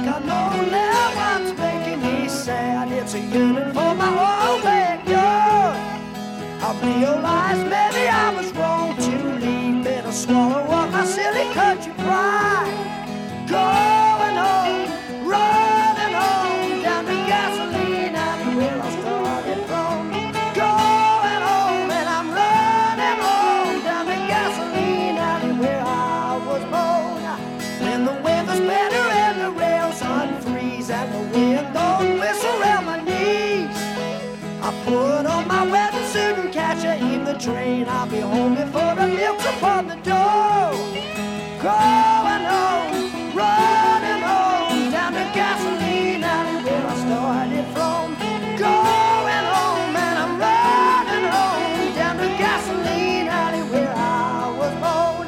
got no loved ones making me sad. It's a yearning for my old backyard. I realized maybe I was wrong to leave. Better swallow up my silly country pride. Going home, running home, down to gasoline alley where I started from. Going home and I'm running home, down to gasoline alley where I was born. When the weather's better and the rails unfreeze and the wind don't whistle around my knees, I put on my wedding suit and catch a evening train. I'll be home before the milk's upon the door. Going home, running home, down to gasoline alley where I started from. Going home and I'm running home, down to gasoline alley where I was born.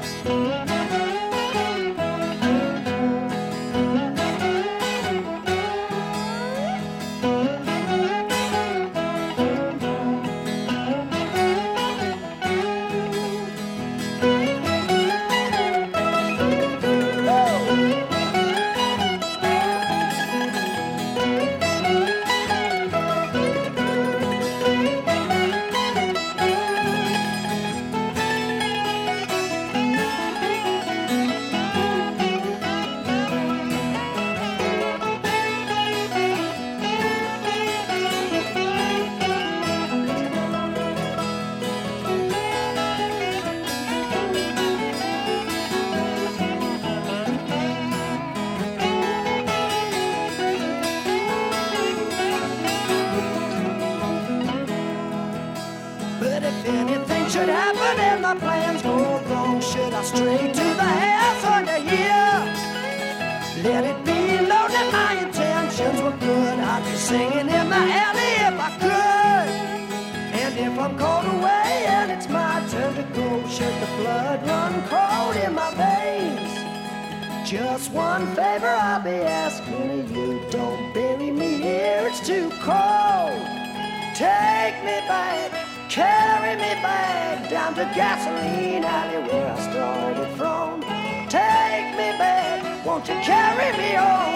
But if anything should happen and my plans go wrong, should I stray to the house under here? Let it be known that my intentions were good. I'd be singing in the alley if I could. And if I'm called away and it's my turn to go, should the blood run cold in my veins? Just one favor I'll be asking of you, don't bury me here, it's too cold. Take me back, carry me back, down to gasoline alley where I started from. Take me back, won't you carry me home?